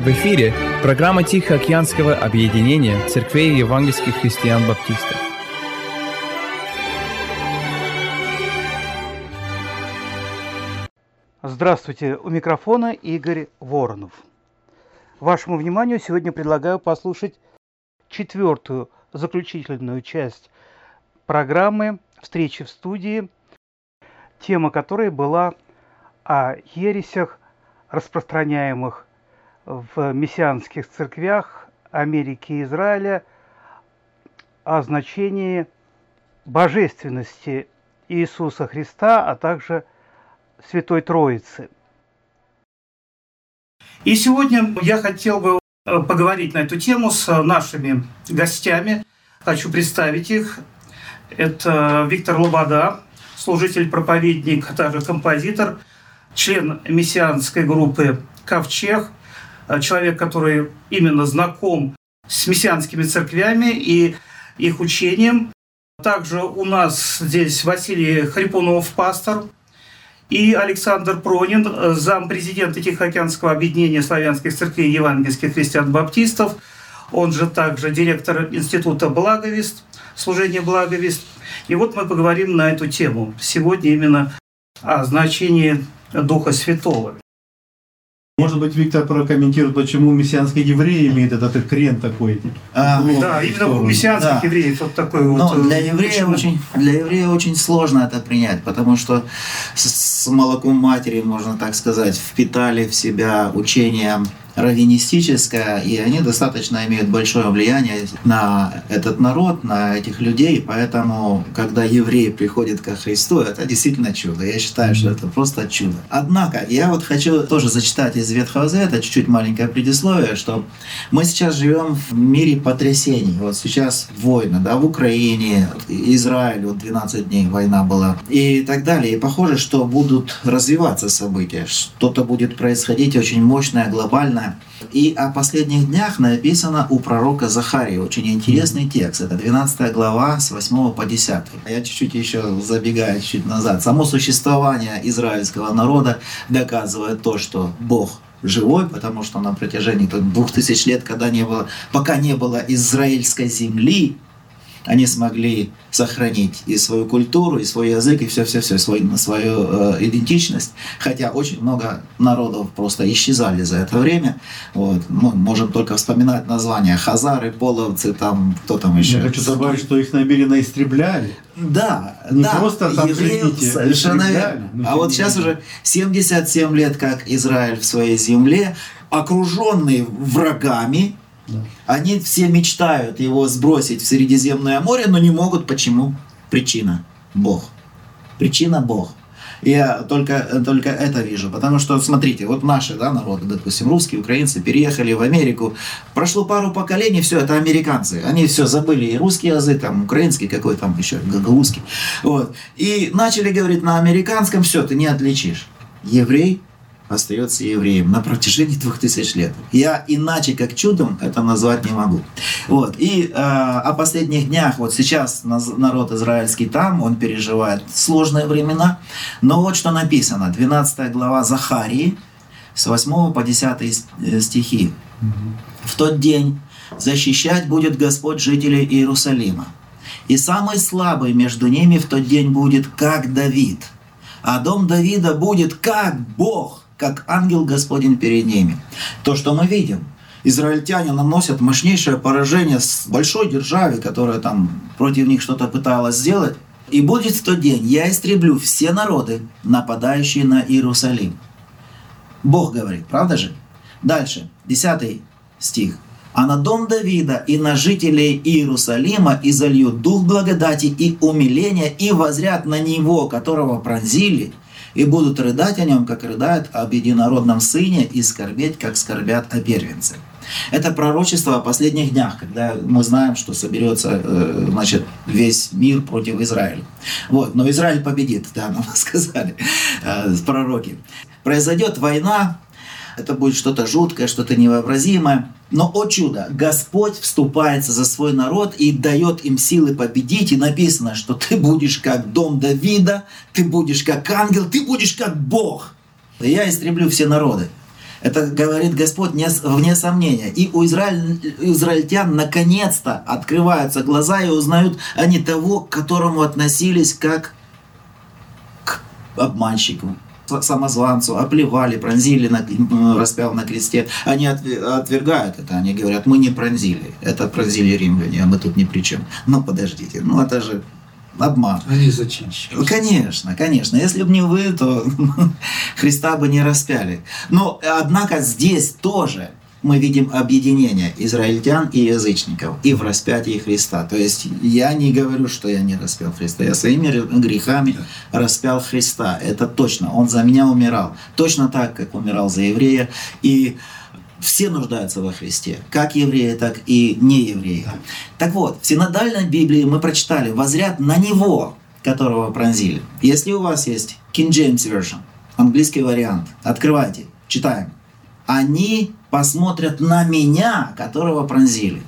В эфире программа Тихоокеанского объединения церквей евангельских христиан-баптистов. Здравствуйте, у микрофона Игорь Воронов. Вашему вниманию сегодня предлагаю послушать четвертую, заключительную часть программы «Встречи в студии», тема которой была о ересях, распространяемых в мессианских церквях Америки и Израиля, о значении божественности Иисуса Христа, а также Святой Троицы. И сегодня я хотел бы поговорить на эту тему с нашими гостями. Хочу представить их. Это Виктор Лобода, служитель-проповедник, а также композитор, член мессианской группы «Ковчег», человек, который именно знаком с мессианскими церквями и их учением. Также у нас здесь Василий Харипонов, пастор, и Александр Пронин, зампрезидента Тихоокеанского объединения славянских церквей евангельских христиан-баптистов, он же также директор института «Благовест», служения «Благовест». И вот мы поговорим на эту тему сегодня именно о значении Духа Святого. Может быть, Виктор прокомментирует, почему мессианские евреи имеют этот крен такой. Да, именно у мессианских евреев вот такой вот. Для еврея очень сложно это принять, потому что с молоком матери, можно так сказать, впитали в себя учение раввинистическое, и они достаточно имеют большое влияние на этот народ, на этих людей, поэтому, когда еврей приходит ко Христу, это действительно чудо. Я считаю, что это просто чудо. Однако, я вот хочу тоже зачитать из Ветхого Завета, чуть-чуть маленькое предисловие, что мы сейчас живем в мире потрясений. Вот сейчас войны, в Украине, Израиль, 12 дней война была, и так далее. И похоже, что будут развиваться события, что-то будет происходить очень мощное, глобальное. И о последних днях написано у пророка Захарии. Очень интересный текст. Это 12 глава с 8 по 10. Я чуть-чуть еще забегаю чуть назад. Само существование израильского народа доказывает то, что Бог живой, потому что на протяжении 2000 лет, пока не было израильской земли, они смогли сохранить и свою культуру, и свой язык, и все, свою идентичность. Хотя очень много народов просто исчезали за это время. Вот. Мы можем только вспоминать названия: хазары, половцы, кто там еще. Я хочу добавить, что их намеренно истребляли. Да, просто там евреев совершенно верно. А вот сейчас уже 77 лет, как Израиль в своей земле, окруженный врагами. Они все мечтают его сбросить в Средиземное море, но не могут. Почему? Причина – Бог. Причина – Бог. Я только это вижу. Потому что, смотрите, вот наши народы, допустим, русские, украинцы, переехали в Америку. Прошло пару поколений, все, это американцы. Они все забыли и русский язык, украинский, какой там еще, гагаузский. Вот. И начали говорить на американском, все, ты не отличишь. Еврей остается евреем на протяжении 2000 лет. Я иначе как чудом это назвать не могу. Вот. И о последних днях, вот сейчас народ израильский там, он переживает сложные времена. Но вот что написано, 12 глава Захарии, с 8 по 10 стихи. «В тот день защищать будет Господь жителей Иерусалима, и самый слабый между ними в тот день будет, как Давид, а дом Давида будет, как Бог, как ангел Господень перед ними». То, что мы видим. Израильтяне наносят мощнейшее поражение с большой державе, которая там против них что-то пыталась сделать. «И будет в тот день, я истреблю все народы, нападающие на Иерусалим». Бог говорит, правда же? Дальше, 10 стих. «А на дом Давида и на жителей Иерусалима изольют дух благодати и умиления, и воззрят на него, которого пронзили, и будут рыдать о нем, как рыдают об единородном сыне, и скорбеть, как скорбят о первенце». Это пророчество о последних днях, когда мы знаем, что соберется весь мир против Израиля. Вот. Но Израиль победит, нам сказали пророки. Произойдет война, это будет что-то жуткое, что-то невообразимое. Но, о чудо, Господь вступается за свой народ и дает им силы победить. И написано, что ты будешь как дом Давида, ты будешь как ангел, ты будешь как Бог. Я истреблю все народы. Это говорит Господь вне сомнения. И у израильтян наконец-то открываются глаза и узнают они того, к которому относились как к обманщику, самозванцу, оплевали, пронзили, распяв на кресте. Они отвергают это, они говорят, мы не пронзили, это пронзили римляне, а мы тут ни при чем. Ну подождите, это же обман. Они зачинщики. Конечно, конечно. Если бы не вы, то Христа бы не распяли. Но, однако, здесь тоже мы видим объединение израильтян и язычников и в распятии Христа. То есть я не говорю, что я не распял Христа. Я своими грехами распял Христа. Это точно. Он за меня умирал. Точно так, как умирал за еврея. И все нуждаются во Христе, как евреи, так и неевреи. Так вот, в синодальной Библии мы прочитали: «Воззрят на Него, которого пронзили». Если у вас есть King James Version, английский вариант, открывайте, читаем. «Они посмотрят на Меня, которого пронзили».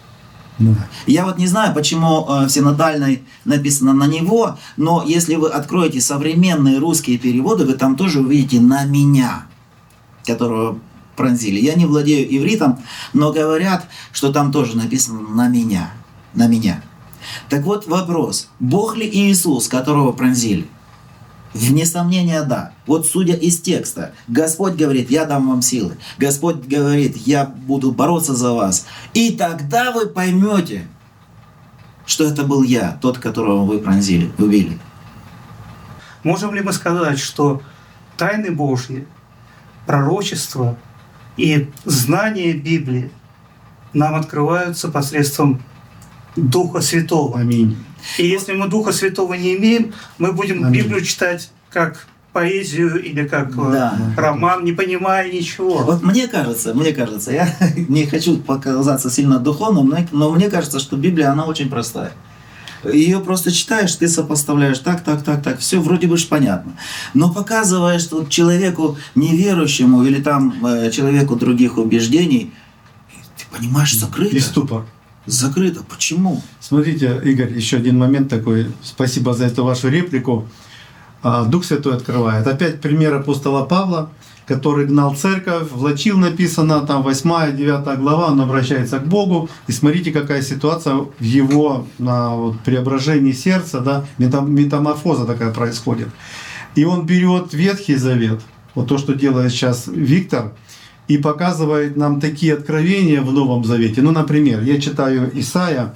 Я вот не знаю, почему в синодальной написано «на Него», но если вы откроете современные русские переводы, вы там тоже увидите «на Меня, которого пронзили». Я не владею ивритом, но говорят, что там тоже написано «на меня». На меня. Так вот вопрос. Бог ли Иисус, которого пронзили? Вне сомнения, да. Вот судя из текста, Господь говорит: «Я дам вам силы». Господь говорит: «Я буду бороться за вас». И тогда вы поймете, что это был я, тот, которого вы пронзили, убили. Можем ли мы сказать, что тайны Божьи, пророчество и знание Библии нам открываются посредством Духа Святого? Аминь. И если мы Духа Святого не имеем, мы будем Аминь. Библию читать как поэзию или как роман, не понимая ничего. Вот мне кажется, я не хочу показаться сильно духовным, но мне кажется, что Библия, она очень простая. Ее просто читаешь, ты сопоставляешь так, все вроде бы ж понятно. Но показываешь тут человеку неверующему или там человеку других убеждений, ты понимаешь, закрыто. И ступор. Закрыто. Почему? Смотрите, Игорь, еще один момент такой. Спасибо за эту вашу реплику. Дух Святой открывает. Опять пример апостола Павла, который гнал церковь, влачил, написано, там 8-9 глава, он обращается к Богу. И смотрите, какая ситуация в его преображении сердца, да, метаморфоза такая происходит. И он берет Ветхий Завет, вот то, что делает сейчас Виктор, и показывает нам такие откровения в Новом Завете. Ну, например, я читаю Исайя,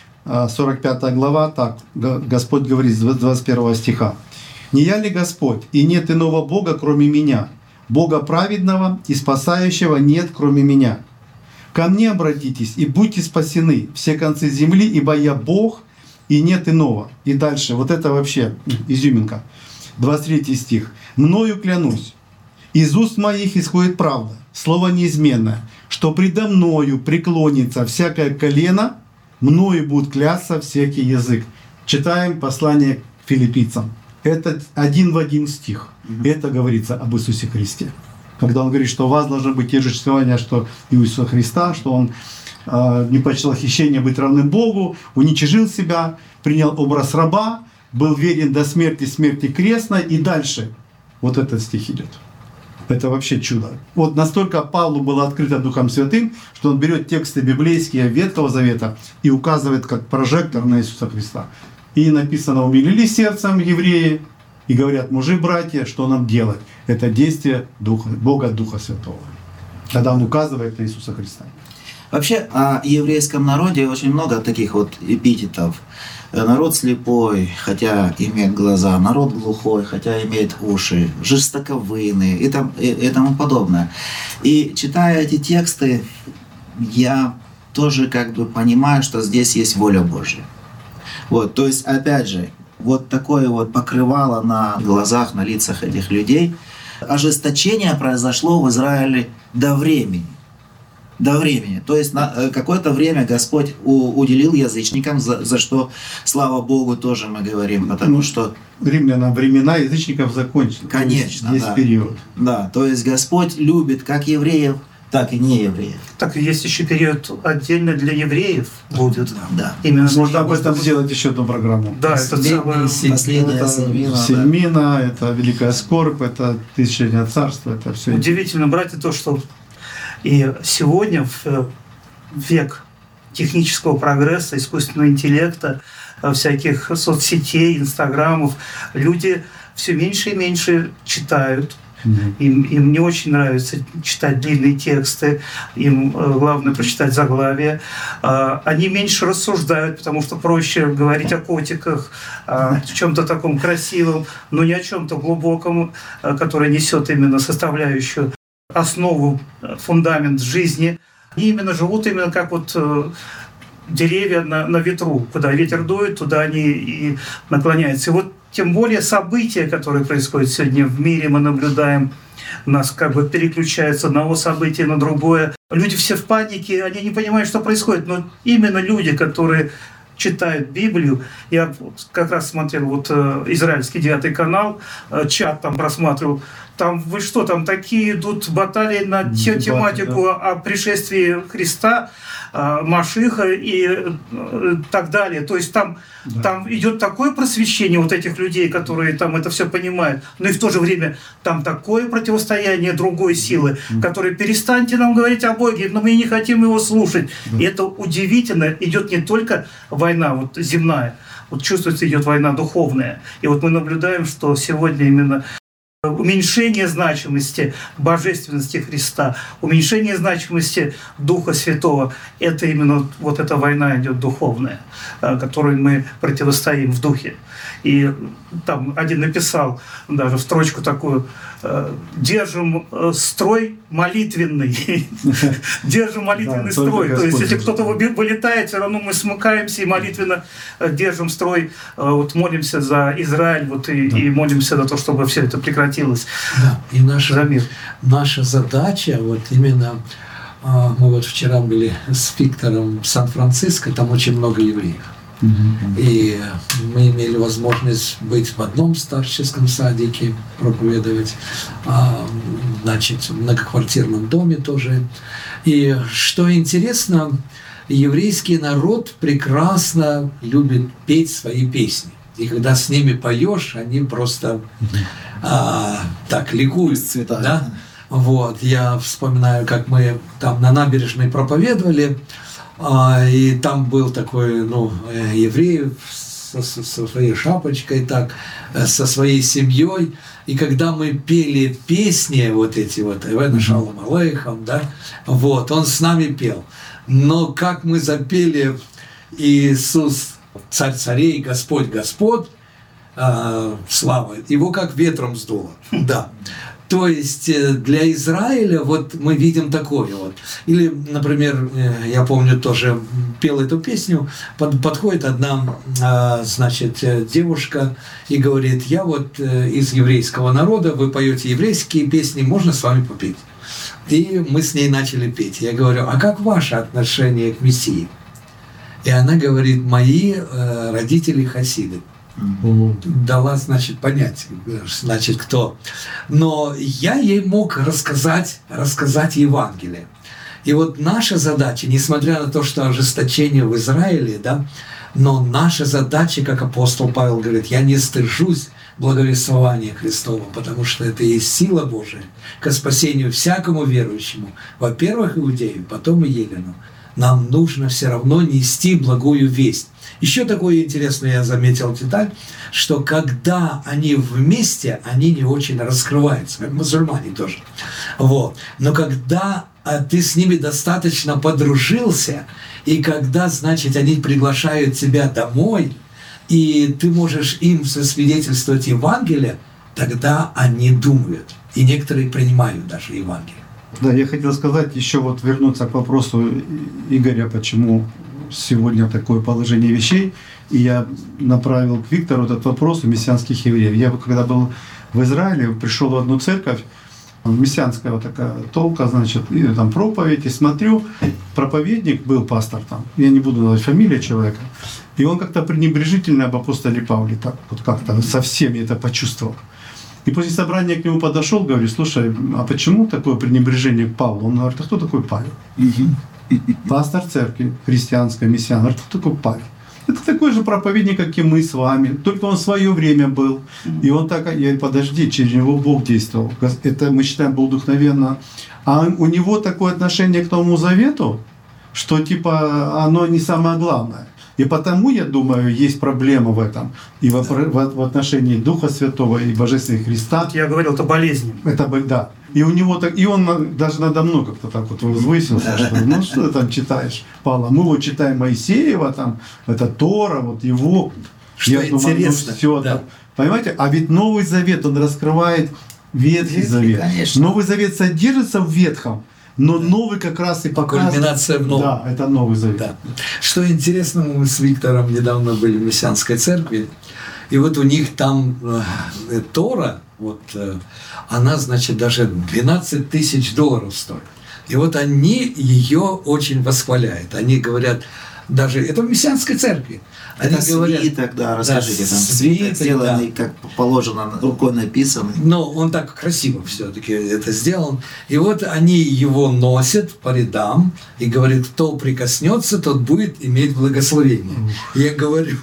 45 глава, так, Господь говорит с 21 стиха. «Не я ли Господь, и нет иного Бога, кроме Меня? Бога праведного и спасающего нет, кроме Меня. Ко мне обратитесь и будьте спасены, все концы земли, ибо я Бог, и нет иного». И дальше, вот это вообще изюминка. 23 стих. «Мною клянусь, из уст моих исходит правда, слово неизменное, что предо мною преклонится всякое колено, мною будет клясться всякий язык». Читаем послание к филиппийцам. Это один в один стих. Это говорится об Иисусе Христе. Когда он говорит, что у вас должны быть те же чувствования, что и у Иисуса Христа, что он не почел хищения быть равным Богу, уничижил себя, принял образ раба, был верен до смерти, смерти крестной, и дальше вот этот стих идет. Это вообще чудо. Вот настолько Павлу было открыто Духом Святым, что он берет тексты библейские Ветхого Завета и указывает как прожектор на Иисуса Христа. И написано: «Умилились сердцем евреи», и говорят: «Мужи, братья, что нам делать?» Это действие Бога Духа Святого, когда Он указывает на Иисуса Христа. Вообще о еврейском народе очень много таких вот эпитетов. Народ слепой, хотя имеет глаза, народ глухой, хотя имеет уши, жестоковыйный и тому подобное. И читая эти тексты, я тоже как бы понимаю, что здесь есть воля Божья. Вот, то есть, опять же, вот такое вот покрывало на глазах, на лицах этих людей. Ожесточение произошло в Израиле до времени. До времени. То есть на какое-то время Господь уделил язычникам, за что, слава Богу, тоже мы говорим, потому что... Римлянам времена язычников закончены. Конечно, есть да. период. Да, то есть Господь любит как евреев, так и не евреев. Так и есть еще период отдельно для евреев будет. Да. Именно можно об этом сделать еще одну программу. Да, это целое... Последняя Сельмина, это Великая Скорбь, это Тысячелетнее Царство, это все. Удивительно, братья, то, что и сегодня в век технического прогресса, искусственного интеллекта, всяких соцсетей, инстаграмов, люди все меньше и меньше читают. Им не очень нравится читать длинные тексты, им главное прочитать заглавие. Они меньше рассуждают, потому что проще говорить о котиках, о чем-то таком красивом, но не о чем-то глубоком, которое несет именно составляющую основу, фундамент жизни. Они именно живут именно как вот деревья на ветру. Куда ветер дует, туда они и наклоняются. И вот тем более события, которые происходят сегодня в мире, мы наблюдаем, нас как бы переключают с одного события на другое. Люди все в панике, они не понимают, что происходит. Но именно люди, которые читают Библию, я как раз смотрел вот израильский 9 канал, чат там просматривал, там вы что, там такие идут баталии на тематику о пришествии Христа, Машиха и так далее. То есть там идет такое просвещение вот этих людей, которые там это все понимают, но и в то же время там такое противостояние другой силы, которые перестаньте нам говорить о Боге, но мы не хотим его слушать. И это удивительно. Идет не только война вот земная, вот чувствуется, идет война духовная. И вот мы наблюдаем, что сегодня именно уменьшение значимости божественности Христа, уменьшение значимости Духа Святого – это именно вот эта война идет духовная, которой мы противостоим в духе. И там один написал даже строчку такую: «Держим строй молитвенный». Держим молитвенный строй. То есть, если кто-то вылетает, все равно мы смыкаемся и молитвенно держим строй. Вот молимся за Израиль и молимся за то, чтобы все это прекратилось. Да, и наша задача, вот именно, мы вот вчера были с Виктором в Сан-Франциско, там очень много евреев. И мы имели возможность быть в одном старческом садике, проповедовать, значит, в многоквартирном доме тоже. И что интересно, еврейский народ прекрасно любит петь свои песни. И когда с ними поешь, они просто так ликуют. Да? Вот. Я вспоминаю, как мы там на набережной проповедовали, и там был такой, еврей со своей шапочкой, так, со своей семьей. И когда мы пели песни вот эти вот, «Эвен шалом алейхам», да, вот, он с нами пел. Но как мы запели «Иисус, Царь царей, Господь Господь», слава, его как ветром сдуло, да. То есть для Израиля вот мы видим такое вот. Или, например, я помню, тоже пел эту песню, подходит одна, значит, девушка и говорит: я вот из еврейского народа, вы поете еврейские песни, можно с вами попеть? И мы с ней начали петь. Я говорю: а как ваше отношение к Мессии? И она говорит: мои родители хасиды. Дала, значит, понять, значит, кто. Но я ей мог рассказать Евангелие. И вот наша задача, несмотря на то, что ожесточение в Израиле, да, но наша задача, как апостол Павел говорит, я не стыжусь благовествования Христова, потому что это и есть сила Божия ко спасению всякому верующему, во-первых, иудею, потом и елену. Нам нужно все равно нести благую весть. Еще такое интересное я заметил деталь, что когда они вместе, они не очень раскрываются, как мусульмане тоже. Вот. Но когда ты с ними достаточно подружился, и когда, значит, они приглашают тебя домой, и ты можешь им засвидетельствовать Евангелие, тогда они думают. И некоторые принимают даже Евангелие. Да, я хотел сказать, еще вот вернуться к вопросу Игоря, почему сегодня такое положение вещей. И я направил к Виктору этот вопрос у мессианских евреев. Я когда был в Израиле, пришел в одну церковь, мессианская вот такая толка, значит, и там проповедь, и смотрю, проповедник был пастор там, я не буду называть фамилию человека, и он как-то пренебрежительно об апостоле Павле, так вот как-то совсем я это почувствовал. И после собрания к нему подошел, говорит: слушай, а почему такое пренебрежение к Павлу? Он говорит: а кто такой Павел? Пастор церкви, христианская, мессиан. Говорит: кто такой Павел? Это такой же проповедник, как и мы с вами. Только он в свое время был. И он так, я говорю: подожди, через него Бог действовал. Это мы считаем вдохновенно. А у него такое отношение к Новому Завету, что типа оно не самое главное. И потому, я думаю, есть проблема в этом. И в отношении Духа Святого и Божественного Христа. Я говорил, это болезнь. Это, да. И у него так, и он даже надо мной как-то так вот возвысился, что ну что ты там читаешь, Павла? Мы вот читаем Моисеева, там, это Тора, вот его. Что я интересно. Думаю, ну, все Да. там. Понимаете? А ведь Новый Завет, он раскрывает Ветхий Завет. Конечно. Новый Завет содержится в Ветхом, но Новый как раз и показывает. Кульминация в новом. Да, это Новый Завет. Да. Что интересно, мы с Виктором недавно были в Мессианской церкви, и вот у них там Тора, вот, она, значит, даже $12 тысяч стоит. И вот они ее очень восхваляют. Они говорят, даже это в Мессианской церкви. Они Это говорят, свиток, да, расскажите, там свиток, сделанный, как положено, рукой написанный. но он так красиво все-таки это сделан. И вот они его носят по рядам и говорят, кто прикоснется, тот будет иметь благословение. Я говорю,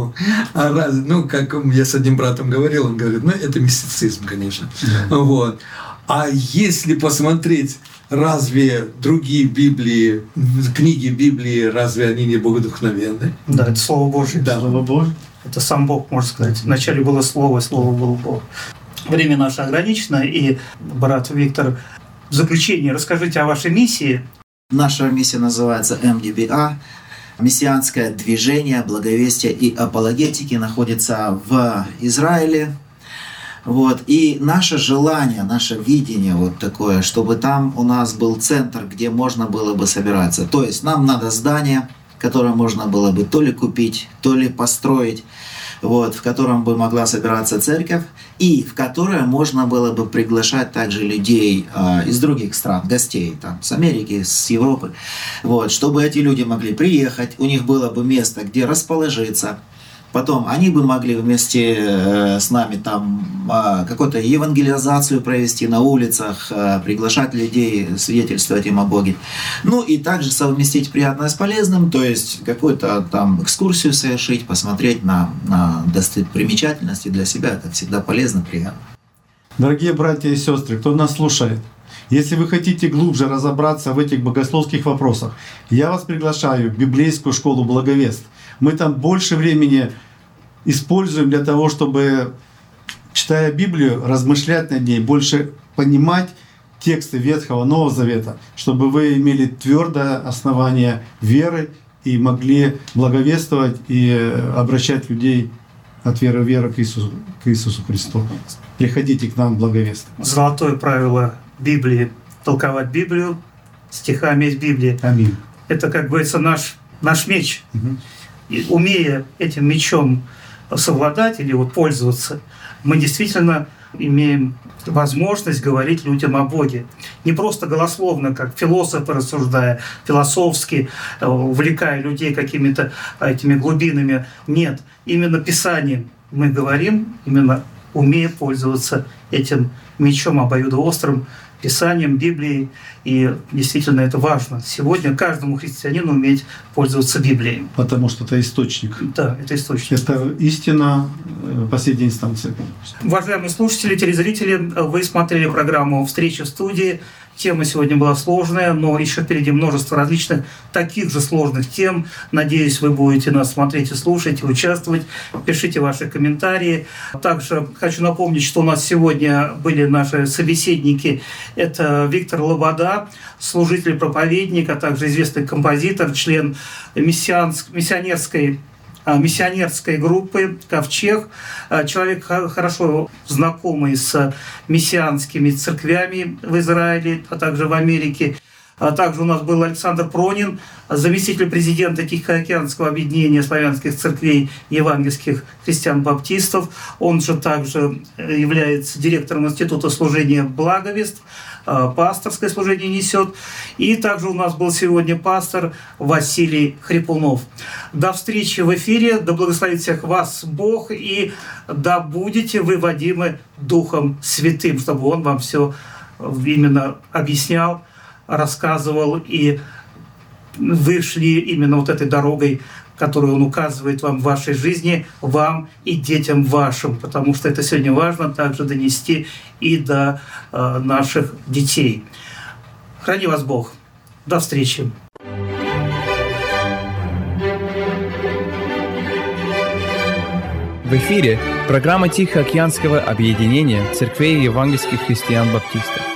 как я с одним братом говорил, он говорит, это мистицизм, конечно. Вот. А если посмотреть, разве другие Библии, книги Библии, разве они не богодухновенны? Да, это Слово Божие. Да. Слава Богу. Это сам Бог, можно сказать. Вначале было Слово, и Слово было Бог. Время наше ограничено, и, брат Виктор, в заключение расскажите о вашей миссии. Наша миссия называется МДБА. Мессианское движение благовестия и апологетики находится в Израиле. Вот. И наше желание, наше видение вот такое, чтобы там у нас был центр, где можно было бы собираться. То есть нам надо здание, которое можно было бы то ли купить, то ли построить, вот, в котором бы могла собираться церковь, и в которое можно было бы приглашать также людей из других стран, гостей, там, с Америки, с Европы, вот, чтобы эти люди могли приехать, у них было бы место, где расположиться. Потом они бы могли вместе с нами там какую-то евангелизацию провести на улицах, приглашать людей, свидетельствовать им о Боге. Ну и также совместить приятное с полезным, то есть какую-то там экскурсию совершить, посмотреть на достопримечательности для себя. Это всегда полезно, приятно. Дорогие братья и сестры, кто нас слушает, если вы хотите глубже разобраться в этих богословских вопросах, я вас приглашаю в библейскую школу благовестов. Мы там больше времени используем для того, чтобы, читая Библию, размышлять над ней, больше понимать тексты Ветхого, Нового Завета, чтобы вы имели твердое основание веры и могли благовествовать и обращать людей от веры в веру к Иисусу Христу. Приходите к нам благовествовать. Золотое правило Библии – толковать Библию стихами из Библии. Аминь. Это, как говорится, наш меч. И умея этим мечом совладать или вот пользоваться, мы действительно имеем возможность говорить людям о Боге. Не просто голословно, как философы рассуждая, философски, увлекая людей какими-то этими глубинами. Нет, именно Писанием мы говорим, именно умея пользоваться этим мечом обоюдоострым, Писанием, Библией. И действительно это важно. Сегодня каждому христианину уметь пользоваться Библией. Потому что это источник. Да, это источник. Это истина последней инстанции. Уважаемые слушатели, телезрители, вы смотрели программу «Встреча в студии». Тема сегодня была сложная, но еще впереди множество различных таких же сложных тем. Надеюсь, вы будете нас смотреть и слушать, и участвовать. Пишите ваши комментарии. Также хочу напомнить, что у нас сегодня были наши собеседники. Это Виктор Лобода, служитель-проповедник, а также известный композитор, член миссионерской группы «Ковчег», человек хорошо знакомый с мессианскими церквями в Израиле, а также в Америке. А также у нас был Александр Пронин, заместитель президента Тихоокеанского объединения славянских церквей евангельских христиан-баптистов. Он же также является директором Института служения благовеств, пасторское служение несет. И также у нас был сегодня пастор Василий Хрипунов. До встречи в эфире, да благословит всех вас Бог, и да будете вы водимы Духом Святым, чтобы Он вам все именно объяснял, рассказывал, и вы шли именно вот этой дорогой, которую Он указывает вам в вашей жизни, вам и детям вашим, потому что это сегодня важно также донести и до наших детей. Храни вас Бог. До встречи. В эфире программа Тихоокеанского объединения церквей евангельских христиан-баптистов.